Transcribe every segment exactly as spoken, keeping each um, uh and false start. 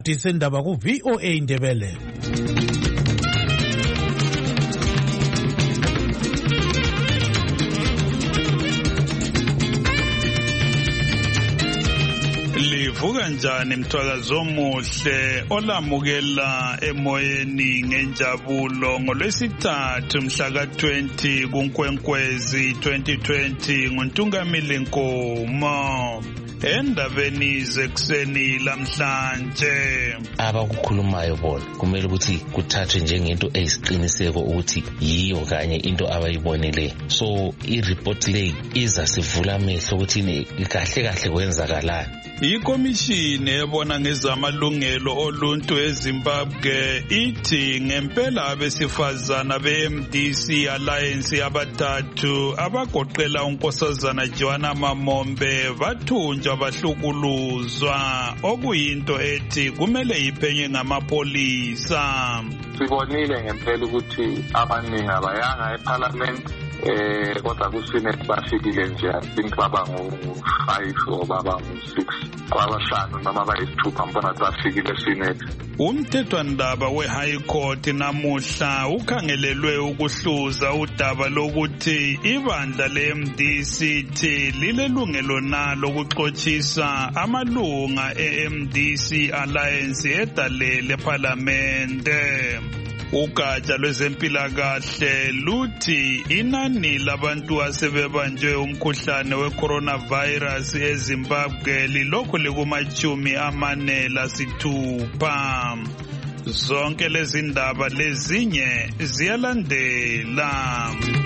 Disendaba ku V O A Ndebele. Livuka njani mthwakazi omuhle olamukela emoyeni ngenjabulo ngolwesithathu mhla ka twenty kuNkwenkwezi twenty twenty nguNtungamili Nkomo. Endabeni zekuseni lamhlanje abakukhulumayo bona kumele ukuthi kuthathwe njengento eyisiqiniseko ukuthi yiyo kanye into abayibonele. So i-report le iza sivula amehlo ukuthi kahle kahle kwenzakalani. Ikomishini ebona ngezamalungelo oluntu eZimbabwe ithi ngempela abesifazana be-M D C Alliance abathathu abagoqela unkosazana Joanna Mamombe bathunjwa bahlukuluzwa okuyinto ethi kumele iphenye ngamapolisa. Sibonile ngempela ukuthi abaningi abayanga eParliament eh kodwa kuSenate bafikile nje think baba ngo-five or baba ngo-six abashanu noma bayisithupha mbona bafikile eSenate. Umthethwandaba we-High Court namuhla ukhangelelwe ukuhluza udaba lokuthi ibandla le-M D C T lilelungelo nalo ukuxothisa amalunga e-M D C Alliance edalele eParlamente. Ugatsha lwezempilakahle luthi inani labantu asebebanjwe umkhuhlane we-coronavirus eZimbabwe lilokhu likumachumi amane lasithupha. Zonke lezi ndaba lezinye ziyalandela.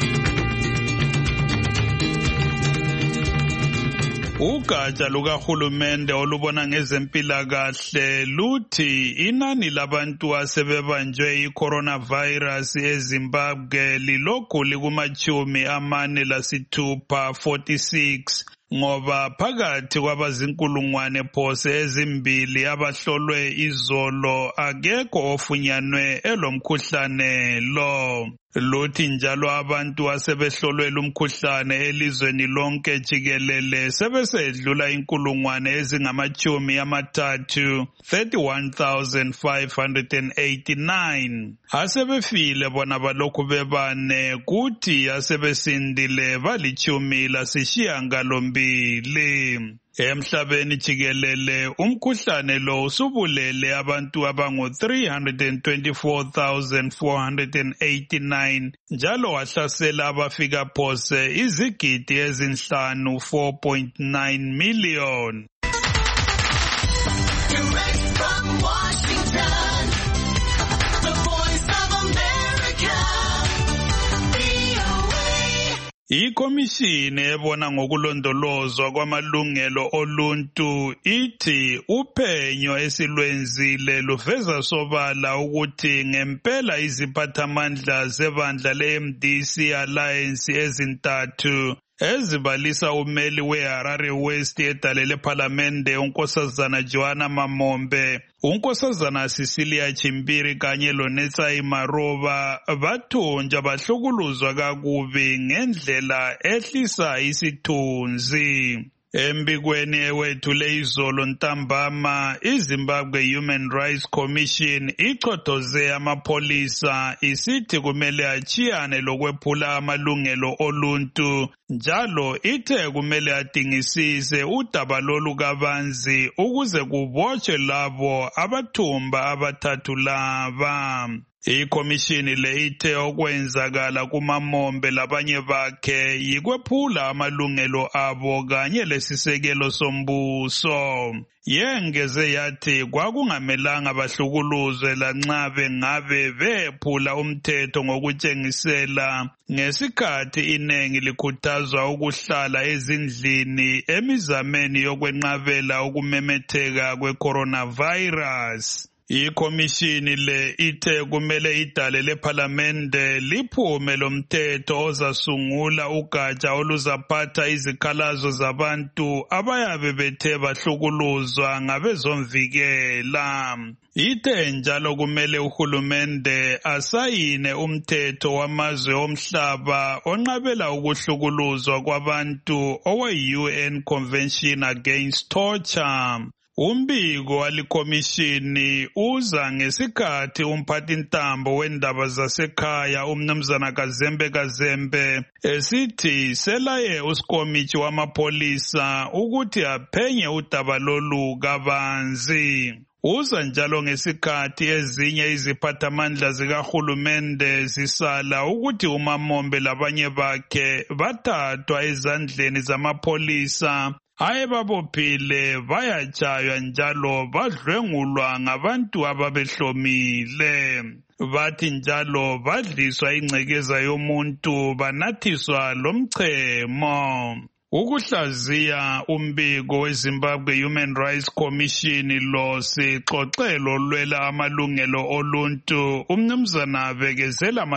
Ugatsha lukahulumende olubona ngezempilakahle luthi inani labantu asebebanjwe i-coronavirus eZimbabwe lilokhu likumachumi amane lasithupha forty-six ngoba phakathi kwabazinkulungwane phose ezimbili abahlolwe izolo akekho ofunyanwe elomkhuhlane lo. Luthi njalo abantu asebehlolwe lumkhuhlane elizweni lonke jikelele sebesedlula inkulungwane ezingamachumi amathathu thirty-one thousand five hundred eighty-nine. Asebefile bona balokhu bebane kuthi asebesindile balichumi lasishiyangalombili. Emhlabeni jikelele umkhuhlane lo usubulele abantu abangu three hundred twenty-four thousand four hundred eighty-nine njalo wahlasela abafika phose izigidi ezinhlanu four point nine million. Direct from Washington, the Voice of America, V O A. Ikomishini ebona ngokulondolozwa kwamalungelo oluntu ithi uphenyo esilwenzile luveza sobala ukuthi ngempela iziphathamandla zebandla le-M D C Alliance ezintathu ezibalisa umeli we-Harare West edalele eParlamente unkosazana Joanna Mamombe, unkosazana Cecilia Chimbiri kanye loNetsai Maroba bathunjwa bahlukuluzwa kakubi ngendlela ehlisa isithunzi. Embikweni ewethule izolo ntambama iZimbabwe Human Rights Commission ichothoze amapolisa isithi kumele achiyane lokwephula amalungelo oluntu njalo ithe kumele adingisise udaba lolu kabanzi ukuze kubotshwe labo abathumba abathathu laba. Ikomishini le ithe okwenzakala kuMamombe labanye bakhe yikwephula amalungelo abo kanye lesisekelo sombuso. Yengeze yathi kwakungamelanga bahlukuluzwe lanxa bengabe bephula umthetho ngokutshengisela ngesikhathi inengi likhuthazwa ukuhlala ezindlini emizameni yokwenqabela ukumemetheka kwe-coronavirus. Ikomishini le ithe kumele idale leParlamente liphume lomthetho ozasungula ugatsha oluzaphatha izikhalazo zabantu abayabe bethe bahlukuluzwa ngabezomvikela. Ithe njalo kumele uhulumende asayine umthetho wamazwe omhlaba onqabela ukuhlukuluzwa kwabantu owe-U N Convention Against Torture. Umbiko walikomishini uza ngesikhathi umphathintambo wendaba zasekhaya umnumzana Kazembe Kazembe esithi selaye usikomithi wamapolisa ukuthi aphenye udaba lolu kabanzi. Uza njalo ngesikhathi ezinye iziphathamandla zikahulumende zisala ukuthi uMamombe labanye bakhe bathathwa ezandleni zamapolisa ayebabophile bayatshaywa njalo badlwengulwa ngabantu ababehlomile. Bathi njalo badliswa ingcekeza yomuntu banathiswa lomchemo. Ukuhlaziya umbiko weZimbabwe Human Rights Commission lo sixoxelo lwela amalungelo oluntu umnumzana Bekezela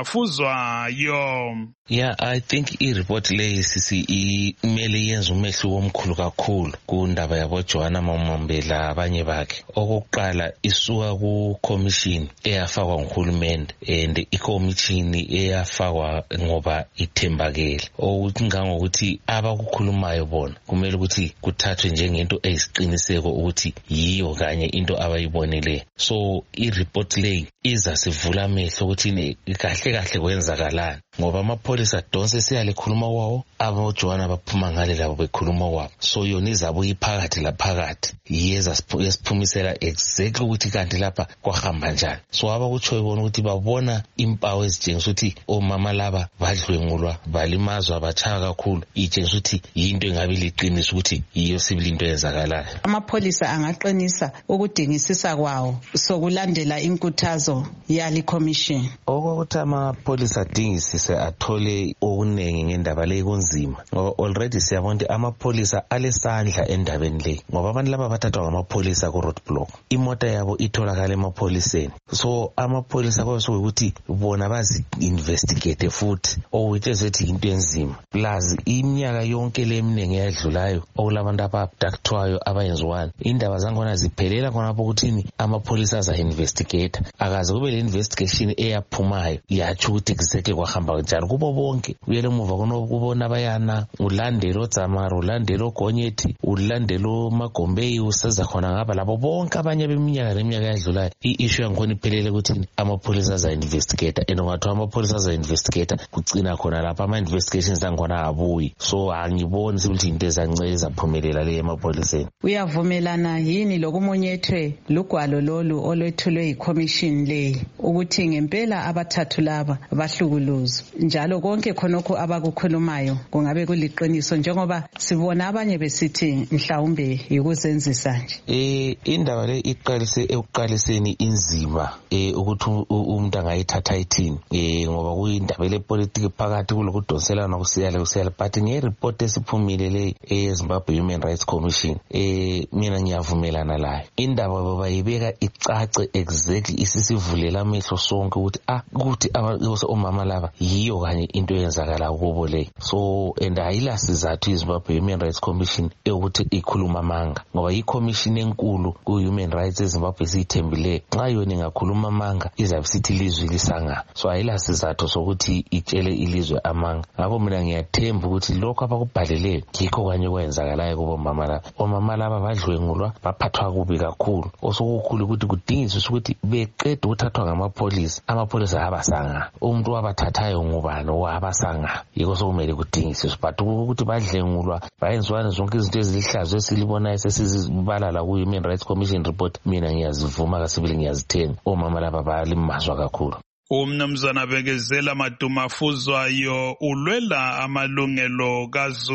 Madumafuzwayo. Yeah, I think i-report le sisi imele yenza umehluko omkhulu kakhulu kundaba yabo Joanna Mamombe labanye bakhe. Okokuqala isuka ku commission eyafakwa nguhulumende and i-commission eyafakwa ngoba ithembakele. Okungangokuthi abakukhulumayo bona kumele ukuthi kuthathwe njengento eyisiqiniseko ukuthi yiyo kanye into abayibonile. So i-report le iza sivula amehlo ukuthi kahle kahle kwenzakalani ngoba amapolisa donse siyalikhuluma kwawo abo Joanna baphuma ngale labo bekhuluma kwabo. So yona izabo iphakathi la phakathi yeza siphumisela exactly ukuthi kanti lapha kwahamba njani. So abakutsho ibona ukuthi babona impawu ezitshengisa ukuthi omama laba badlwengulwa balimazwa bachaka kakhulu itshengisa ukuthi yinto engabe liqinisa ukuthi yiyo sibili into eyenzakalayo. Amapolisa angaqinisa ukudingisisa kwawo sokulandela inkuthazo yali commission. Okokuthi amapolisa adingisise athole okunengi ngendaba le kunzima ngoba already siyabona ukuthi amapolisa alesandla endabeni le ngoba abantu laba bathathwa ngamapolisa ku roadblock imota yabo itholakala emapoliseni. So amapolisa kwaso ukuthi bona bazi investigate futhi ukuthi ezethi into enzima plus iminyaka yonke lemnenge yadlulayo okulabantu ababductwayo abayenziwana indaba zangona ziphelela khonapho ukuthini amapolisa aza investigate akaze kube le investigation eyaphumayo yatsho ukuthi exactly kwahamba njani kubo bonke. Uyele muva kunokubona bayana ulandelo Dzamara ulandelo Gonyethi ulandelo Magombeyi useza khona ngaba labo bonke abanye beminyaka leminyaka yadlulayo i-issue yangikhona iphelele ukuthi amapolisa aza investigate and ungathiwa amapolisa aza investigate kugcina khona lapha ama investigations angona abuyi. So angiboni ukuthi into ezanceza phumelela le emapoliseni. Uyavumelana yini lokumunyethwe lugwalo lolu olwethulwe iCommission le ukuthi ngempela abathathu laba bahlukuluzwa njalo konke khonokho abakukhulumayo kungabe kuliqiniso njengoba sibona abanye besithi mhlawumbe yikuzenzisa nje? Eh indaba le iqalise ekuqaliseni inzima eh ukuthi umuntu angayithatha ithini eh ngoba kuyindaba le politics phakathi kulokudonselana kusiyale kusiyale but nge-report esiphumile le eZimbabwe Human Rights Commission eh mina ngiyavumelana layo. Indaba baba ibeka icace exactly isisivulela amehlo sonke ukuthi ah ukuthi omama laba yiyo kanye into eyenzakala kubo le. So and ayila sizathu iZimbabwe Human Rights Commission ukuthi ikhuluma manga ngoba i-commission enkulu ku-human rights eZimbabwe siyithembile nxa yona ingakhuluma manga izabe sithi ilizwe lisanga. So ayila sizathu sokuthi itshele ilizwe amanga. Ngakho mina ngiyathemba ukuthi lokho abakubhaleleyo yikho kanye kwenzakalayo kubo mama laba. Omama laba badlwengulwa baphathwa kubi kakhulu osokukhulu ukuthi kudingiswe ukuthi beqeda ukuthathwa ngamapolisa amapolisa abasanga umuntu wabathathayo ngubani wabasanga yiko sokumele kudingiswe but ukuthi badlengulwa bayenziwana zonke izinto ezilihlazo esilibonayo sesizibala la ku-Human Rights Commission report mina ngiyazivuma kasibili ngiyazithenga omama laba balimazwa kakhulu. Umnumzana Bekezela Madumafuzwayo ulwela amalungelo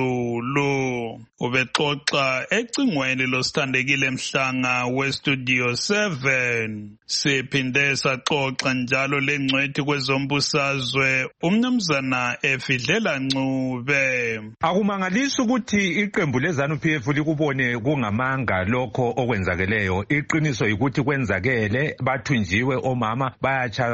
kaZulu ubexoxa ecingweni losithandekile Mhlanga weStudio seven. Siphinde saxoxa njalo lengcwethi kwezombusazwe umnumzana Efidlela Ncube. Akumangalisi ukuthi iqembu leZANU-P F likubone kungamanga lokho okwenzakeleyo. Iqiniso ukuthi kwenzakele bathunjiwe omama bayachaywa baya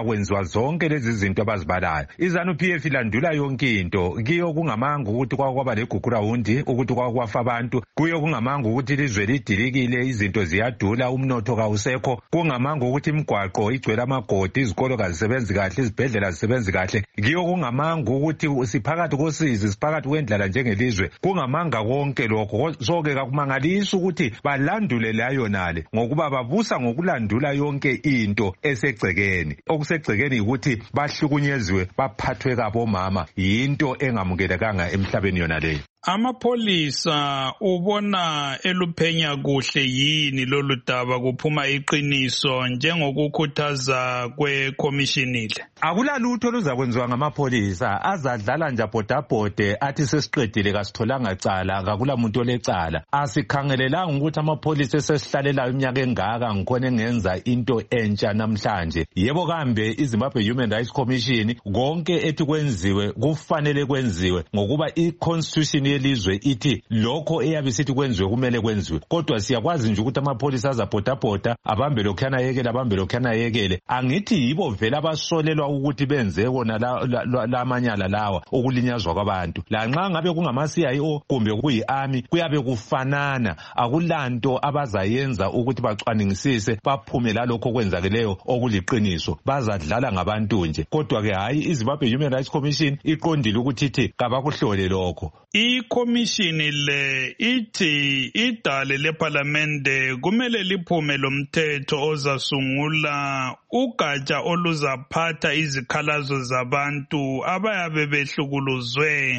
kuzakwenziwa zonke lezi zinto abazibalayo. iZANU P F ilandula yonke into, kiyo kungamanga ukuthi kwakwaba legugurawundi ukuthi kwakwafa abantu, kuyo kungamanga ukuthi ilizwe lidilikile, izinto ziyadula, umnotho kawusekho, kungamanga ukuthi imigwaqo igcwele amagodi, izikolo kazisebenzi kahle, izibhedlela zisebenzi kahle, kiyo kungamanga ukuthi siphakathi kosizi, siphakathi kwendlala njengelizwe, kungamanga konke lokho. So-ke kakumangalisi ukuthi balandule layo nale ngokuba babusa ngokulandula yonke into esegcekeni. Okusegcekeni ukuthi bahlukunyeziwe, baphathwe kabomama, yinto engamukelekanga emhlabeni yona leyo. Amapholisa ubona eluphenya kuhle yini lolu daba kuphuma iqiniso njengokukhuthaza kwekomishinile? Akulalutho luzakwenziwa ngamapholisa, azadlala nje bhodabhode athi sesiqedile kasitholanga cala, akula muntu olecala. Asikhangelelanga ukuthi amapholisa esesihlalelayo iminyaka engaka ngikhona engenza into entsha namhlanje. Yebo kambe iZimbabwe Human Rights Commission konke ethi kwenziwe kufanele kwenziwe ngokuba i-constitution yelizwe ithi lokho eyabe sithi kwenziwe kumele kwenziwe. Kodwa siyakwazi nje ukuthi amapholisa azabhodabhoda abambe lokhana yekele abambe lokhana yekele. Angithi yibo vela abasolelwa ukuthi benze kona lamanyala lawa okulinyazwa kwabantu. La nxa ngabe kungama C I O kumbe kuyi-army kuyabe kufanana, akulanto abazayenza ukuthi bacwaningisise baphume lalokho kwenzakeleyo okuliqiniso, bazadlala ngabantu nje. Kodwa ke hayi, iZimbabwe Human Rights Commission iqondile ukuthi ithi kabakuhlole lokho. Ikomishini le ithi idale leParlamente kumele liphume lomthetho ozasungula ugatsha oluzaphatha izikhalazo zabantu abayabe behlukuluzwe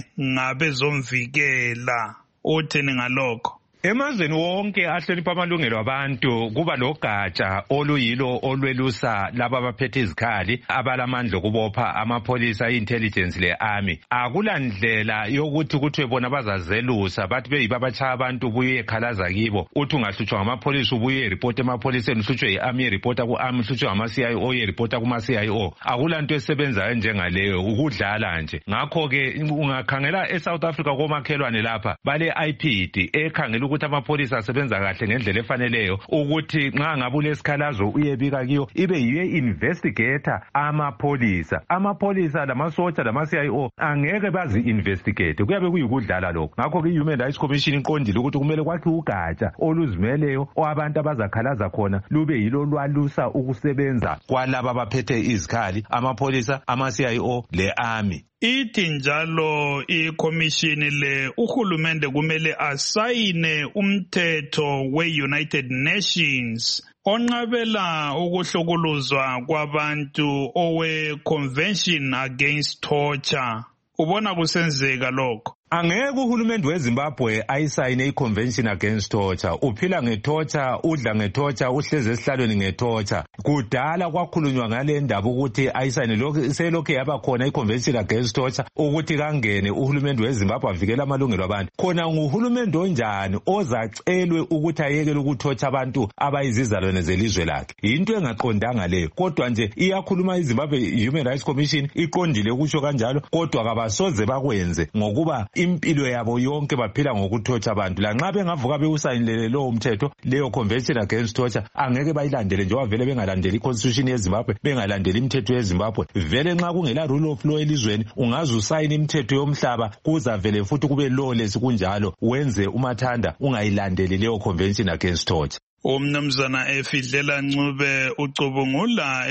ngabezomvikela. Uthini ngalokho? Emazweni wonke ahlonipha amalungelo abantu kuba logatsha oluyilo olwelusa laba abaphethe izikhali abalamandla okubopha amapholisa, i-intelligence le-army. Akulandlela yokuthi kuthiwe bona bazazelusa bathi beyiba batshaya abantu ubuye ekhalaza kibo. Uthi ungahlutshwa ngamapholisa ubuye eripota emapholiseni, uhlutshwe yi-army eripota ku-army, uhlutshwe ngama-C I O eripota kuma-C I O. Akulanto esebenzayo njengaleyo, ukudlala nje. Ngakho-ke ungakhangela eSouth Africa komakhelwane lapha bale I P D ekhangela ukuthi amapholisa asebenza kahle ngendlela efaneleyo, ukuthi nxa ngabe ulesikhalazo uyebika kiyo ibe yiyo investigator amapholisa. Amapholisa lamasotsha lama-C I O angeke bazi-investigate, kuyabe kuyikudlala lokho. Ngakho-ke i-Human Rights Commission iqondile ukuthi kumele kwakhe ugatsha oluzimeleyo abantu abazakhalaza khona lube yilo lwalusa ukusebenza kwalaba abaphethe izikhali, amapholisa, ama-C I O le-army. Ithi njalo ikomishini le uhulumende kumele asayine umthetho we-United Nations onqabela ukuhlukuluzwa kwabantu owe-Convention Against Torture. Ubona kusenzeka lokho? Angeke uhulumende weZimbabwe ayisayine i-Convention Against Torture. Uphila ngetorture, udla ngetorture, uhleze esihlalweni ngetorture. Kudala kwakhulunywa ngale ndaba ukuthi ayisayine lokho selokho yaba khona i-Convention Against Torture ukuthi kangene uhulumende weZimbabwe avikela amalungelo abantu. Khona nguhulumende onjani ozacelwe ukuthi ayekele ukutorture abantu abayizizalwane zelizwe lakhe? Into engaqondanga leyo. Kodwa nje iyakhuluma iZimbabwe Human Rights Commission iqondile ukusho kanjalo, kodwa kabasoze bakwenze ngokuba impilo yabo yonke baphila ngokuthotsha abantu. La nxa bengavuka bewusayinele lowo mthetho, leyo Convention Against Torture, angeke bayilandele njengoba vele bengalandeli i-Constitution yeZimbabwe, bengalandeli imithetho yeZimbabwe. Vele nxa kungela rule of law elizweni, ungaze usayine imithetho yomhlaba, kuza vele futhi kube lawless kunjalo, wenze umathanda ungayilandeli leyo Convention Against Torture. Umnumzana Efidlela Ncube ucubungula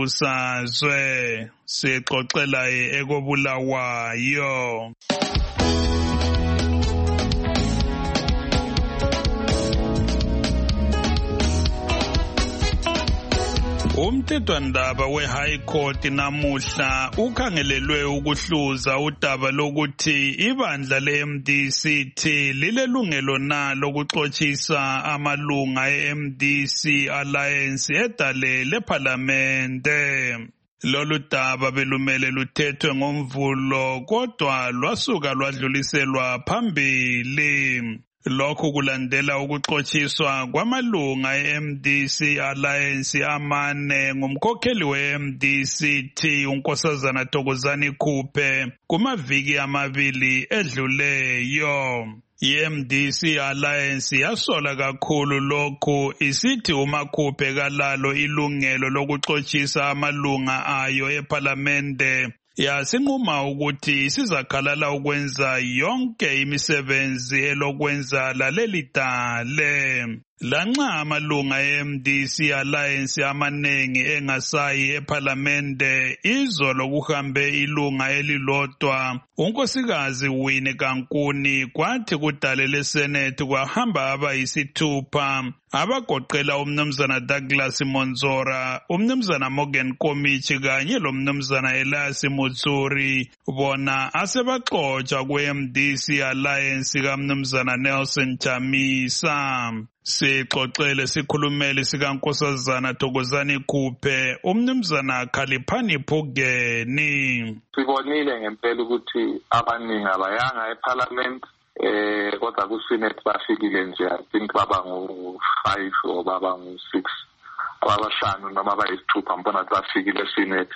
ezombusazwe, sixoxela ekobulawayo. Umthethwandaba we-High Court namuhla ukhangelelwe ukuhluza udaba lokuthi ibandla le-M D C T lilelungelo na lokuxotshisa amalunga e-M D C Alliance edale leParlamente. Lolu daba belumele luthethwe ngoMvulo kodwa lwasuka lwadluliselwa phambili. Lokhu kulandela ukuxotshiswa kwamalunga e-M D C Alliance amane ngumkhokheli we-M D C T uNkosazana Thokozani Khuphe kumaviki amabili edluleyo. I-M D C Alliance yasola kakhulu lokhu isithi uMakhuphe kalalo ilungelo lokuxotshisa amalunga ayo ePhalamende. Yasinquma ukuthi sizakhalala ukwenza yonke imisebenzi elokwenza laleli dale. Lanxa amalunga e-M D C Alliance amanengi engasayi ePhalamende, izolo kuhambe ilunga elilodwa, unkosikazi Winnie Kankuni, kwathi kudale leSenate kwahamba abayisithupha, abagoqela umnumzana Douglas Monzora, umnumzana Morgan Komichi kanye lomnumzana Elias Mutsuri, bona asebaxotsha kwe-M D C Alliance kamnumzana Nelson Chamisa. Sixoxele sikhulumeli sikaNkosazana Thokozani Khuphe, umnumzana Khaliphani Phugeni. Sibonile ngempela ukuthi abaningi abayanga eParliament, eh kodwa kuSenate bafikile nje, I think baba ngu five or baba ngu six, ababashanu noma abayisithupha mbona bafikile eSenate.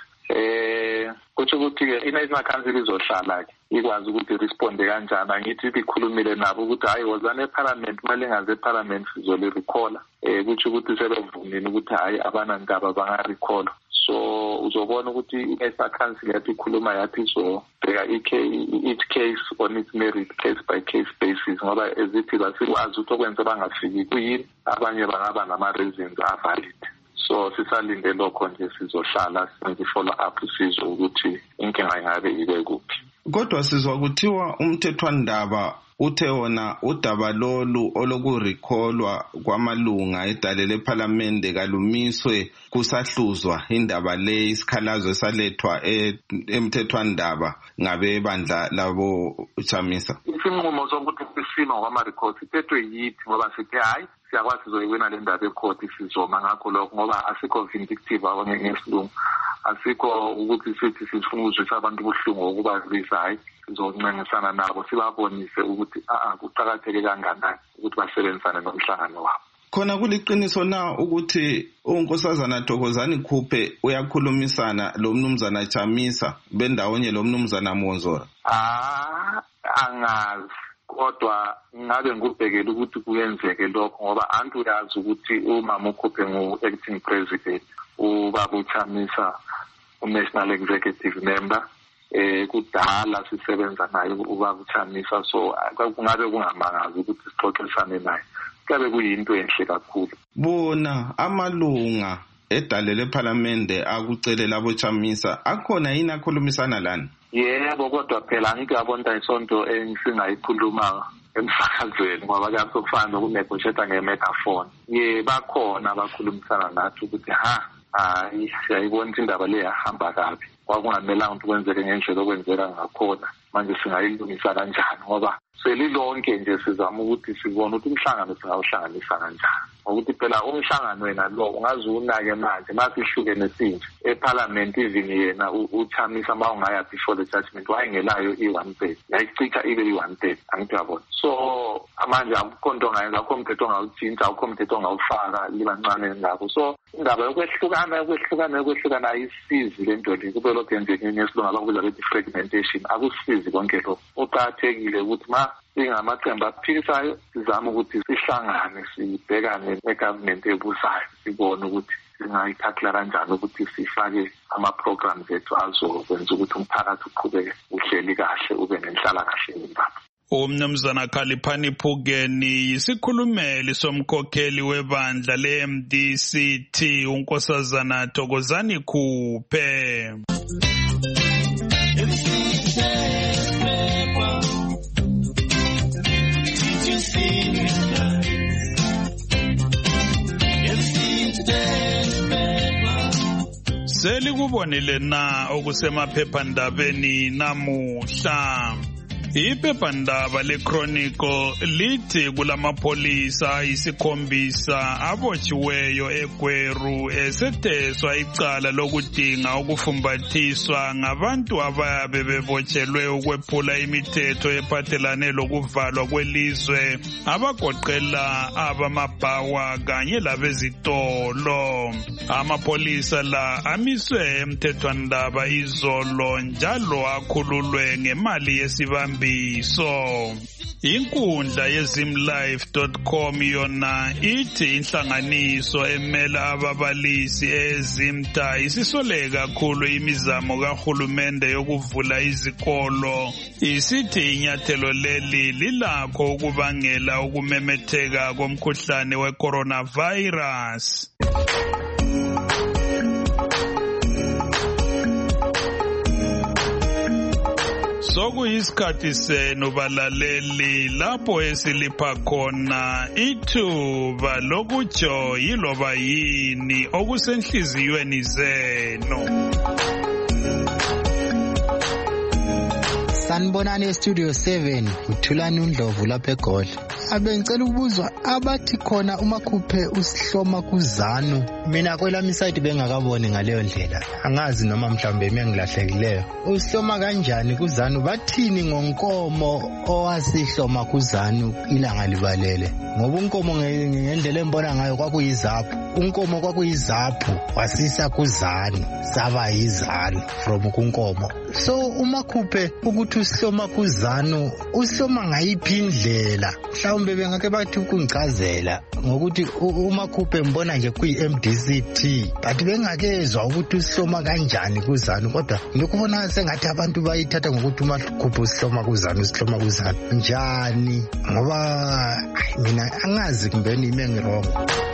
Eh kuthi ukuthi ke i-National Council izohlala ke ikwazi ukuthi responde kanjani. Angithi bikhulumile nabo ukuthi hayi wozana eParliament, mali ngaze eParliament sizole recall, eh kuthi ukuthi sebevumile ukuthi hayi abanandaba banga recall. So uzobona ukuthi i-National Council yathi ikhuluma yathi so bheka each case on its merit, case by case basis, ngoba ezithi basikwazi ukuthi okwenza bangafiki kuyini, abanye bangaba nama reasons avalid. So sisalinde lokho nje sizohlala size follow up sizwe ukuthi inkinga ingabe ibe kuphi. Kodwa sizwa kuthiwa umthethwandaba uthe wona udaba lolu olokurecallwa kwamalunga edale lePhalamende kalumiswe kusahluzwa indaba le isikhalazo esalethwa emthethwandaba ngabe bandla labo Chamisa. Isinqumo sokuthi sisima kwama-records ithethwe yithi ngoba sithi hayi siyakwazi sizoyiwina le ndaba ecourt sizoma ngakho lokho ngoba asikho vindictive abanye ngesilungu, asikho ukuthi sithi sifuna ukuzwisa abantu ubuhlungu okubazisa, hayi sizoncengisana nabo sibabonise ukuthi a kuqhakatheke kangakanani ukuthi basebenzisane nomhlangano wabo. Khona kuliqiniso na ukuthi unkosazana Thokozani Khuphe uyakhulumisana lo mnumzana Chamisa bendawonye lo mnumzana Monzora? Ah angazi, kodwa ngabe ngubhekela ukuthi kuyenzeke lokho ngoba antu uyazi ukuthi umama uKhuphe ngu-acting president, ubaba uChamisa u-national executive member, eh kudala sisebenza naye ubaba uChamisa, so kungabe kungamangazi ukuthi sixoxisane naye, kabe kuyinto enhle kakhulu. Bona amalunga edale lePhalamende akucelela abo Chamisa akhona yini akhulumisana lana? Yebo, kodwa phela ngiyabona isonto engisingayikhuluma emsakazweni ngoba kuyafana nokunegotiate ngemegaphone. Ye bakhona abakhulumisana nathi ukuthi ha hayi siyayibona indaba le yahamba kabi, kwakungamelanga ukuthi kwenzeke ngendlela okwenzeka ngakhona, manje singayilungisa kanjani ngoba selilonke nje sizama ukuthi sibone ukuthi umhlangano singawuhlanganisa kanjani, ngokuthi phela umhlangano wena lo ungaze unake manje masihlukene sinje eParliament. Even yena uChamisa mawungaya before the judgment wayengelayo i-one thirty, yayichitha ibe i-one thirty, angithi yabona. So manje akukho nto ongayenza, akukho mthetho ongawutshintsha, akukho mthetho ongawufaka libancane ngabo. So indaba yokwehlukana yokwehlukana yokwehlukana ayisizi le nto le, kube lokho yenzeke ngesilungu abakubiza bethi fragmentation, akusizi konke lokho. Uqakathekile ukuthi ma singamaqembu aphikisayo sizama ukuthi sihlangane sibhekane negovernment ebusayo, sibone ukuthi singayithathela kanjani ukuthi sifake ama-programs ethu azokwenza ukuthi umphakathi uqhubeke uhleli kahle ube nenhlala kahle nendaba. Umnumzana Khaliphani Phugeni yisikhulumeli somkhokheli webandla le-M D C T unkosazana Thokozani Khuphe. Selikubonile na okusemaphephandabeni namuhla. Iphephandaba leChronicle lithi kulamapholisa isikhombisa abotshiweyo eGweru esetheswa icala lokudinga ukufumbathiswa ngabantu abayabe bebotshelwe ukwephula imithetho ephathelane lokuvalwa kwelizwe, abagoqela abamabhawa kanye labezitolo. Amapholisa la amiswe emthethwandaba izolo njalo akhululwe ngemali yesibambi. So Inkundla yezimlife dot com yona ithi inhlanganiso emela ababalisi ezimta isisole kakhulu imizamo kahulumende yokuvula izikolo. Isithi inyathelo leli lilakho ukubangela ukumemetheka komkhuhlane we-coronavirus. Sokuyisikhathi senu balaleli lapho esilipha khona ithuba lokutsho yiloba yini okusenhliziyweni zenu. Sanibonani Studio seven, ngithulani uNdlovu lapha eGoli. Abengicela ukubuzwa abathi khona uMakhuphe usihloma kuZanu. Mina kwelami side bengakaboni ngaleyo ndlela. Angazi noma mhlambe mengilahlekileyo. Usihloma kanjani kuZanu? Bathini ngonkomo owasihloma kuZanu ilanga libalele? Ngoba unkomo ngendlela embona ngayo kwakuyizaphu. Unkomo kwakuyizaphu wasisa kuZanu saba yizanu from kunkomo. So uMakhuphe ukuthi usihloma kuZanu usihloma ngayiphi indlela? Mhlawumbe bengake bathi ukungicazela ngokuthi uMakhuphe mbona nje kuyi M D C T but bengakezwa ukuthi usihloma kanjani kuZanu, kodwa ngikubona sengathi abantu bayithatha ngokuthi uMakhuphe usihloma kuZanu usihloma kuZanu njani, ngoba mina angazi kumbeni ime ngirong.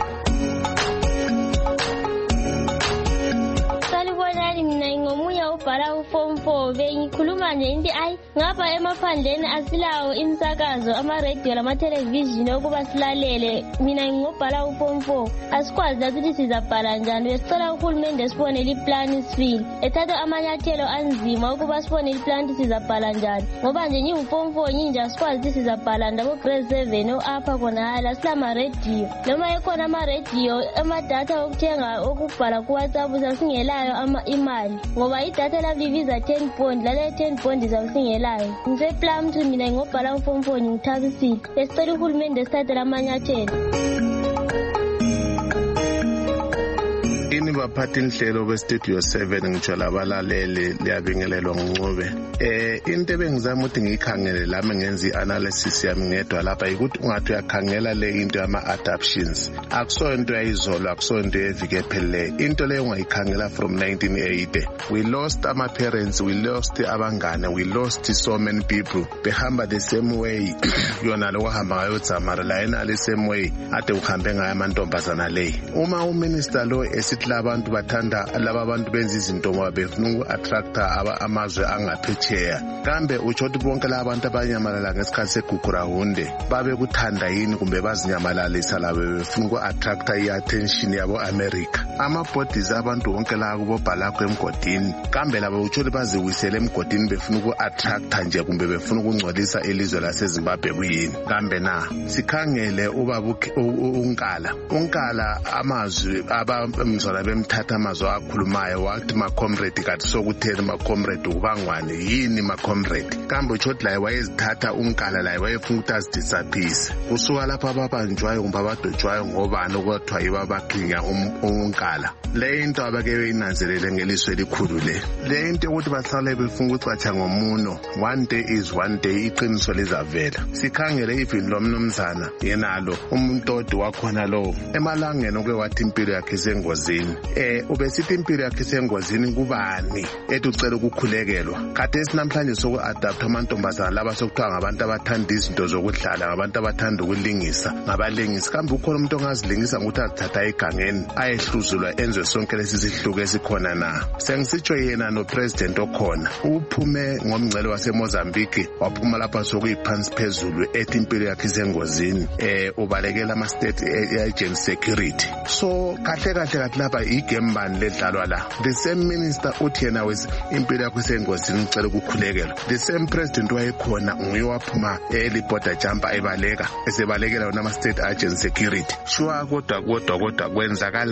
Para uform four bengikhuluma nje inti ayi ngapha emaphandleni asilawo imsakazo ama-radio lama-television okuba silalele. Mina ngingobhala uform four asikwazi lasithi sizabhala njani. Besicela uhulumende sibonele iplani sifile ethatha amanyathelo anzima ukuba sibonele iplani sizabhala njani, ngoba nje ngiwuform four nyinje asikwazi ukuthi sizabhala ndabo grade seven o-apha khonala silama-radio noma ekhona ama-radio amadatha okuthenga okubhala kuWhatsApp sasingelayo imali ngoba idatha labibiza ten bond lale ten bond izawusingelayo. Ngiseplan ukuthi mina ngobhala uform four ngithabisile. Besicela uhulumende sithathe lamanyathelo. Ini baphathi inhlelo beStudio seven ngitsho labalaleli liyabingelelwa ngncube. Eh into ebengizama ukuthi ngikhangele lami ngenza ianalysis yami ngedwa lapha ukuthi ungathi uyakhangela le into yama adoptions. Akuso into yayizolo, akuso into evike ephelele. Into leyo ungayikhangela from nineteen eighty. We lost our parents, we lost abangane, we lost so many people. Behamba the same way. Yona lo hamba ngayo Tsamara la ena le same way ade uhambe ngayo amantombazana le. Uma uminister lo esithi labantu bathanda laba abantu benza izinto ngoba befuna uku-attracta aba amazwe angaphetsheya, kambe utsho ukuthi bonke labantu abanyamalala ngesikhathi segugurahunde babe kuthanda yini kumbe bazinyamalalisha labo befuna uku-attracta i-attention yabo America? Ama-bodies abantu bonke la kubo Bhalakho emgodini, kambe labo utsho ukuthi baziwisele emgodini befuna uku-attracta nje kumbe befuna ukungcolisa ilizwe laseZimbabwe kuyini? Kambe na sikhangele ubaba uNkala uNkala amazwi abamzona bemthatha amazwi akhulumayo wathi ma-comrade kathi sokutheni ma-comrade ubangwane yini ma-comrade? Kambe utsho ukuthi laye wayezithatha uNkala laye wayefuna ukuthi azidisaphise. Kusuka lapho ababanjwayo kumbe abadotshwayo ngobani okuthiwa yibo abakhinya uNkala. Le into abake beyinanzelele ngelizwe elikhulu le le into yokuthi bahlale befuna ukuthi batsha ngomuno, one day is one day, iqiniso lizavela. Sikhangele even lo mnumzana yenalo umuntu wakhona lo emalangeni oke wathi impilo yakhe isengozini. Eh ubesithi impilo yakhe isengozini kubani ethi ucela ukukhulekelwa? Kade sinamhlanje soku-adapt amantombazana laba sokuthiwa ngabantu abathanda izinto zokudlala, ngabantu abathanda ukulingisa, ngabalingisi. Kambe ukhona umuntu ongazilingisa ngokuthi azithatha egangeni ayehluzulwa enze sonke lesi sihluko esikhona na? Sengisitsho yena no president okhona uphume ngomngcele waseMozambique waphuma lapha sokuyiphansi phezulu ethi impilo yakhe isengozini. Eh ubalekela ama state agent security. So kahle kahle kathi lapha igame bani ledlalwa la. The same minister uthi yena wes impilo yakhe isengozini ucela ukukhulekelwa. The same president wayekhona nguye waphuma eli border jumper ebaleka esebalekela wona ama state agent security. Sure kodwa kodwa kodwa kwenzakalani kuhamba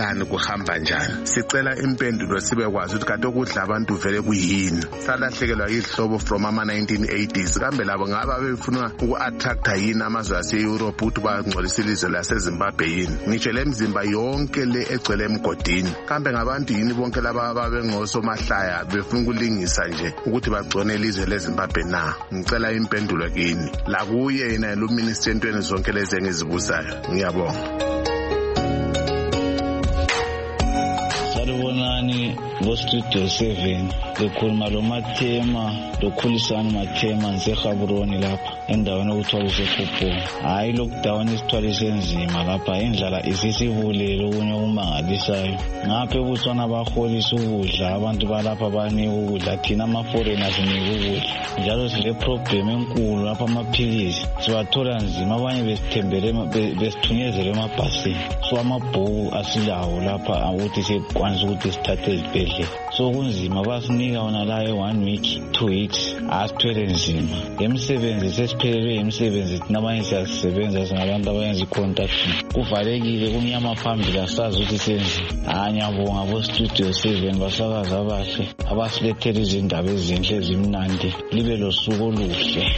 kuhamba njani. Sicela impendulo sibekwazi ukuthi kanti okudla abantu vele kuyini. Salahlekelwa izihlobo from ama nineteen eighties. Kambe labo ngaba befuna uku-attracta yini amazwe ase-Europe ukuthi bangcolise ilizwe lase-Zimbabwe yini. Ngitsho le mzimba yonke le egcwele emgodini. Kambe ngabantu yini bonke laba ababengosomahlaya befuna ukulingisa nje ukuthi bagcone ilizwe leZimbabwe na? Ngicela impendulo kini. La kuye yena lo minister entweni zonke lezi engizibuzayo. Ngiyabonga. Sanibonani ngo-Studio seven bekhuluma lo Mathema lokhulisana Mathema ngiseGaborone lapha endaweni okuthiwa kusePhupho. Hayi lockdown isithwalise enzima lapha indlala isisibulele okunye okumangalisayo. Ngapha eBotswana baholisa ukudla abantu balapha banika ukudla thina ama-foreigners sinika ukudla. Njalo sile problem enkulu lapha amaphilisi siwathola nzima abanye besithembele besithunyezele emabhasini. So amabhuku asilawo lapha ukuthi sikwanise ukuthi sithathe ezibhedlela. So kunzima basinika wona la e-one week two weeks asithwele nzima. Emsebenzi sesiphelelwe imisebenzi thina abanye siyasebenza singabantu abayenza i-contraction. Kuvalekile kumnyama phambili asazi ukuthi senze. Hayi ngiyabonga bo-Studio seven basakazi abahle abasilethela izindaba ezinhle ezimnandi. Libe losuku oluhle.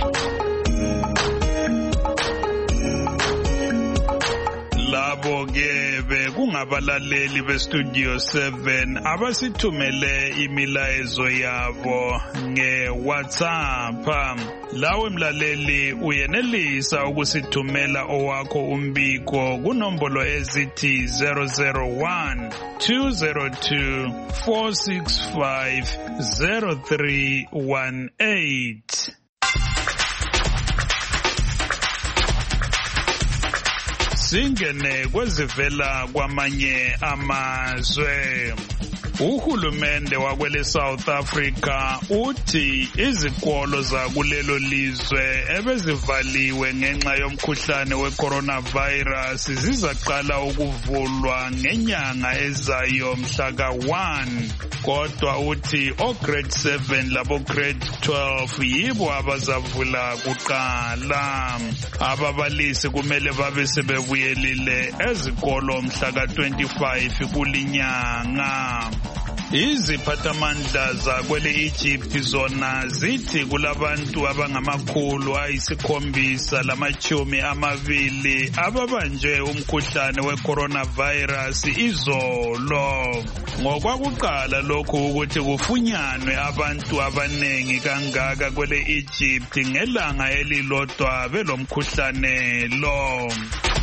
Labo ke bekungabalaleli beStudio seven abasithumele imilayezo yabo ngeWhatsApp. Lawe mlaleli uyenelisa ukusithumela owakho umbiko kunombolo ezithi zero zero one two zero two four six five zero three one eight. Singene kwezivela kwamanye amazwe. Uhulumende wakwele South Africa uthi izikolo zakulelo lizwe ebezivaliwe ngenxa yomkhuhlane we-coronavirus zizaqala ukuvulwa ngenyanga ezayo mhla ka one. Kodwa uthi o grade seven labo grade twelve yibo abazavula kuqala. Ababalisi kumele babe sebebuyelile ezikolo mhla ka twenty-five kulinyanga. Iziphathamandla zakwele Egypt zona zithi kulabantu abangamakhulu ayisikhombisa lamachumi amabili ababanjwe umkhuhlane we-coronavirus izolo. Ngokwakuqala lokhu ukuthi kufunyanwe abantu abanengi kangaka kwele Egypt ngelanga elilodwa belomkhuhlane lo.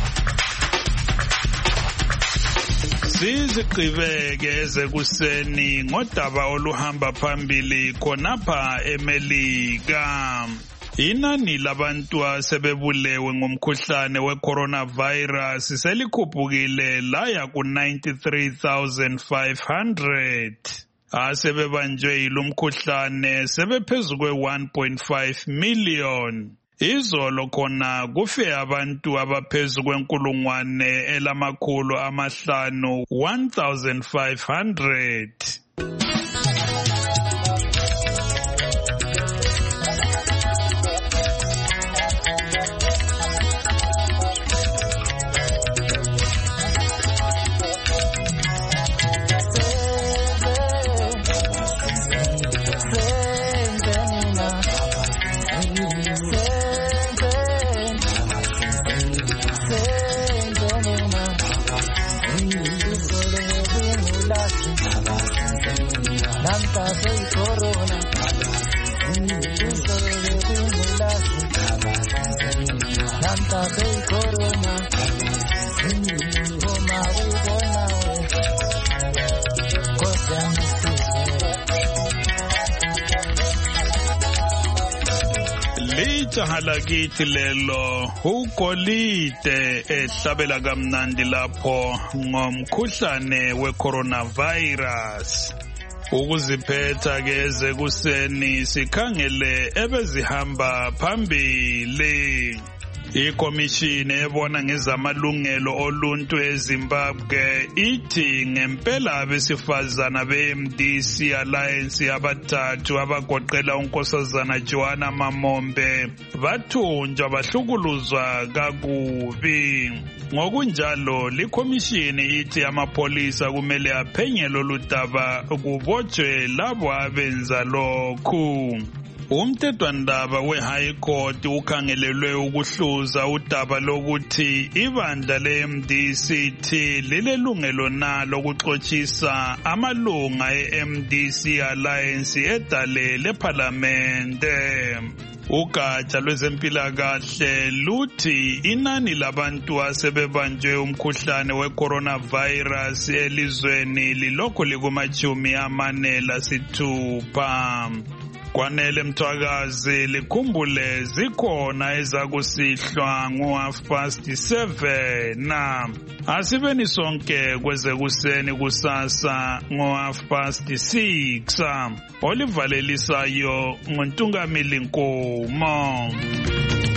Siziqhibeke ezekuseni ngodaba oluhamba phambili khonapha eMelika. Inani labantu asebebulewe ngomkhuhlane we-coronavirus selikhuphukile laya ku ninety-three thousand five hundred. Asebebanjwe yilomkhuhlane sebephezu kwe one point five million. Izolo khona kufe abantu abaphezu kwenkulungwane elamakhulu amahlanu one thousand five hundred. Halakithi lelo ugolide ehlabela kamnandi lapho ngomkhuhlane we-coronavirus. Ukuziphetha ke ezekuseni sikhangele ebezihamba phambili. Ikomishini ebona ngezamalungelo oluntu eZimbabwe ithi ngempela abesifazana be-M D C Alliance abathathu abagoqela unkosazana Joanna Mamombe bathunjwa bahlukuluzwa kakubi. Ngokunjalo likomishini ithi amapolisa kumele aphenye lolu daba kubotshwe labo abenza lokhu. Umthethwandaba we-High Court ukhangelelwe ukuhluza udaba lokuthi ibandla le-M D C T lilelungelo na lokuxotshisa amalunga e-M D C Alliance edale lephalamende. Ugatsha lwezempilakahle luthi inani labantu asebebanjwe umkhuhlane we-coronavirus elizweni lilokhu likumachumi amane lasithupha. Kwanele Mthwakazi likhumbule zikhona ezakusihlwa ngo half past seven na asibeni sonke kweze kuseni kusasa ngo half past six. Olivalelisayo nguntungamili Nkomo.